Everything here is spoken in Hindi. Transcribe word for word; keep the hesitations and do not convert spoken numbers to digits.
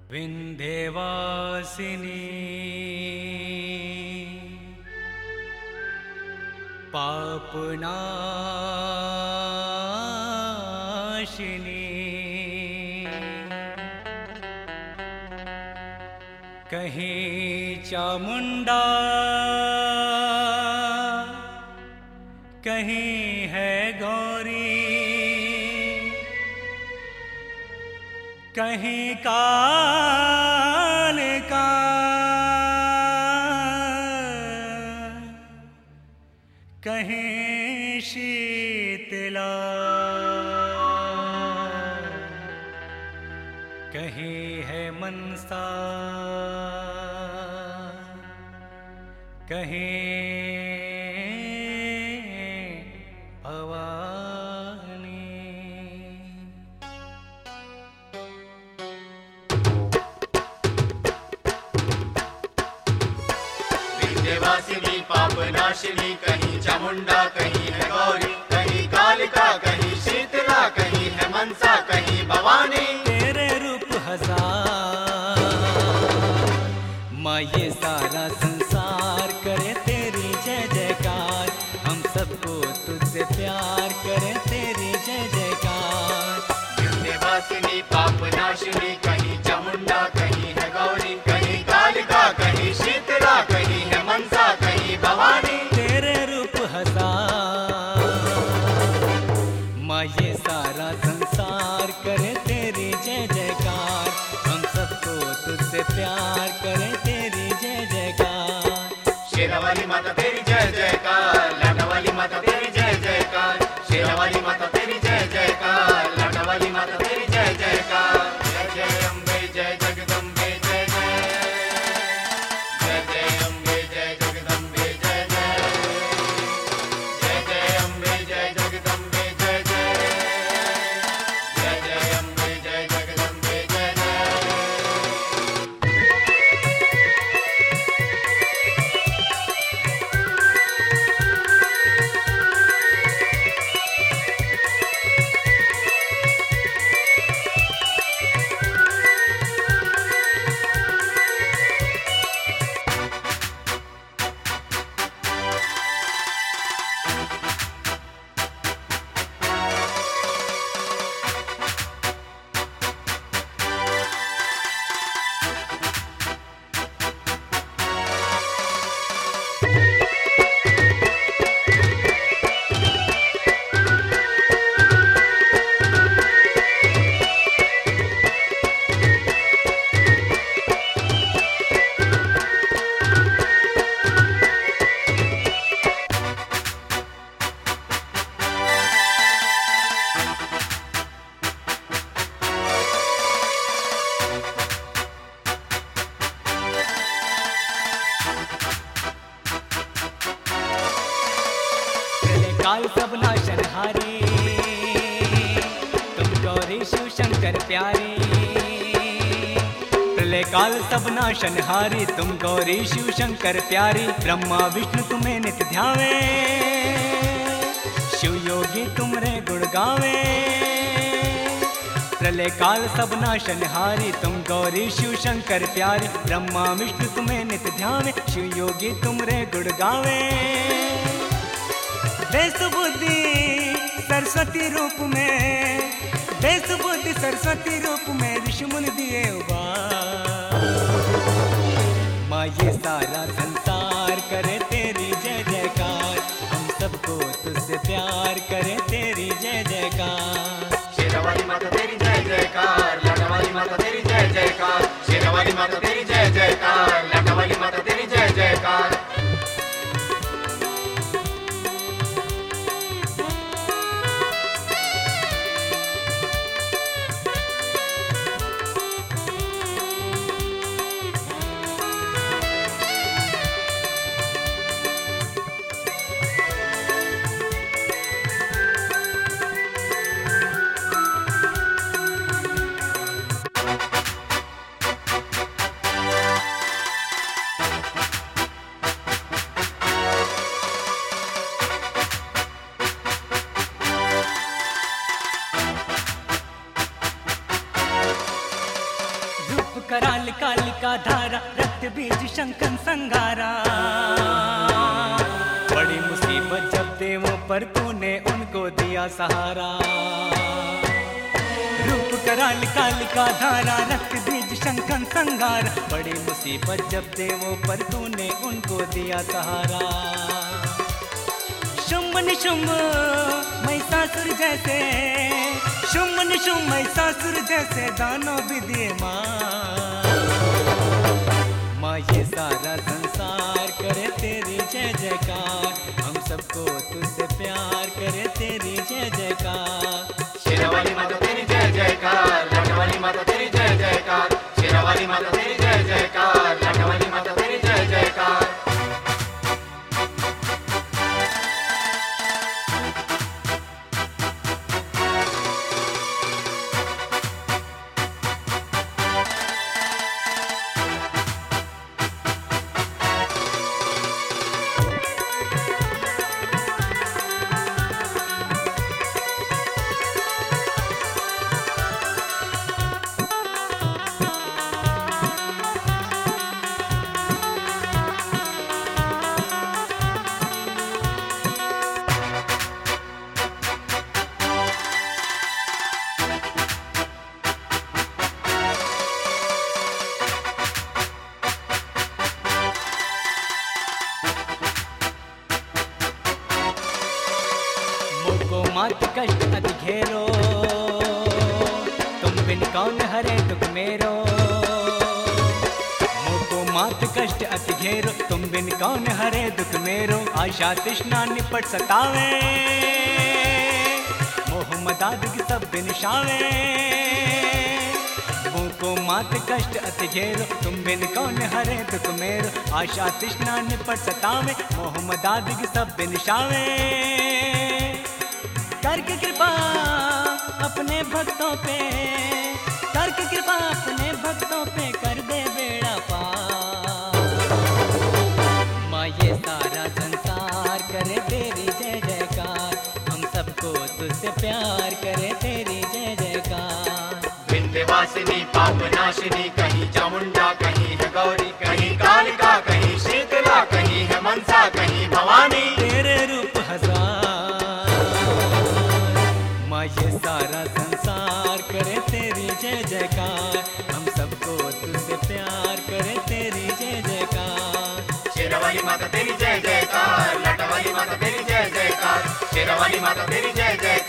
विंध्यवासिनी पापनाशिनी कहीं चामुंडा कहीं है गौरी कहीं कालिका कहीं शीतला कहीं है मनसा कहीं भवानी। विंध्यवासिनी पापनाशिनी कहीं चामुंडा कहीं है गौरी कहीं कालिका कहीं शीतला कहीं है मनसा कहीं भवानी। तेरे रूप हजार माँ ये सारा संसार करे तेरी जय जयकार, हम सबको तुझसे प्यार करे तेरी जय जयकार। विंध्यवासिनी पापनाशिनी कहीं चामुंडा कहीं है गौरी कहीं कालिका कहीं शीतला कहीं है मनसा कहीं भवानी। तेरे रूप हजार माँ ये सारा संसार करे तेरी जय जयकार, हम सबको तुझसे प्यार करे तेरी जय जयकार। शेरावाली माता तेरी जय जयकार, लाटावाली माता तेरी जय जयकार। शेरावाली माता तेरी जय जयकार, लाटावाली माता तेरी जय जयकार। जय जय अम्बे जय जगदम्बे जय जय जय जय अम्बे जय जगदम्बे जय जय जय जय अम्बे जय जगदम्बे जय जय जय जय अम्बे जय जगदम्बे जय जय। काल सब नाशनहारी तुम गौरी शिव शंकर प्यारी। प्रलय काल सब नाशनहारी तुम गौरी शिव शंकर प्यारी। ब्रह्मा विष्णु तुम्हें नित्य ध्यावे, शिव योगी तुमरे गुण गावे। प्रलय काल सब नाशनहारी तुम गौरी शिव शंकर प्यारी। ब्रह्मा विष्णु तुम्हें नित्य ध्यावे, शिव योगी तुमरे गुण गावे। बेस बुद्धि सरस्वती रूप में, बेस बुद्धि सरस्वती रूप में ऋषि मुनि दिए उबार। माँ ये सारा संसार करे तेरी जय जयकार, हम सबको तुझसे प्यार करे तेरी जय जयकार। शेरावाली माता तेरी जय जयकार, लाटावाली माता तेरी जय जयकार। शेरावाली माता तेरी जय जयकार, लाटावाली माता तेरी जय जयकार। कराल कालिका धारा, रक्त बीज शंखन संगारा। बड़ी मुसीबत जब देवों पर तूने उनको दिया सहारा। रूप कराल कालिका धारा, रक्त बीज शंखन संगारा। बड़ी मुसीबत जब देवों पर तूने उनको दिया सहारा। शुंभ निशुंभ महिषासुर जैसे, शुंभ निशुंभ महिषासुर जैसे दानों भी दिए मां। माँ ये सारा संसार करे तेरी जय जयकार, हम सबको तुझसे प्यार करे तेरी जय जयकार। शेरावाली माता तेरी जय जयकार, लाडवाली माता तेरी जय जयकार। शेरावाली माता तेरी जय जयकार, लाडवाली माता तेरी जय जयकार। मात कष्ट अति घेरो, तुम बिन कौन हरे दुख मेरो। मोको मात कष्ट अति घेरो, तुम बिन कौन हरे दुख मेरो। आशा तृष्णा निपट सतावे, मोह मदाद की सब बिन शावे। मोको मात कष्ट अति घेरो, तुम बिन कौन हरे दुख मेरो। आशा तृष्णा निपट सतावे, मोह मदाद की सब बिन शावे। करके कृपा अपने भक्तों पे, करके कृपा अपने भक्तों पे कर दे बेड़ा पार। माँ ये सारा संसार करे तेरी जय जयकार, हम सबको तुझसे प्यार करे तेरी जय जयकार। विंध्यवासिनी पापनाशिनी, कहीं चामुंडा कहीं है गौरी, कहीं कालिका कहीं शीतला, कहीं है मनसा कहीं भवानी। तेरे रूप हजार, ये सारा संसार करे तेरी जय जयकार, हम सबको तुझसे प्यार करे तेरी जय जयकार। शेरावाली माता तेरी जय जयकार, लाडवाली माता तेरी जय जयकार। शेरावाली माता तेरी जय जयकार।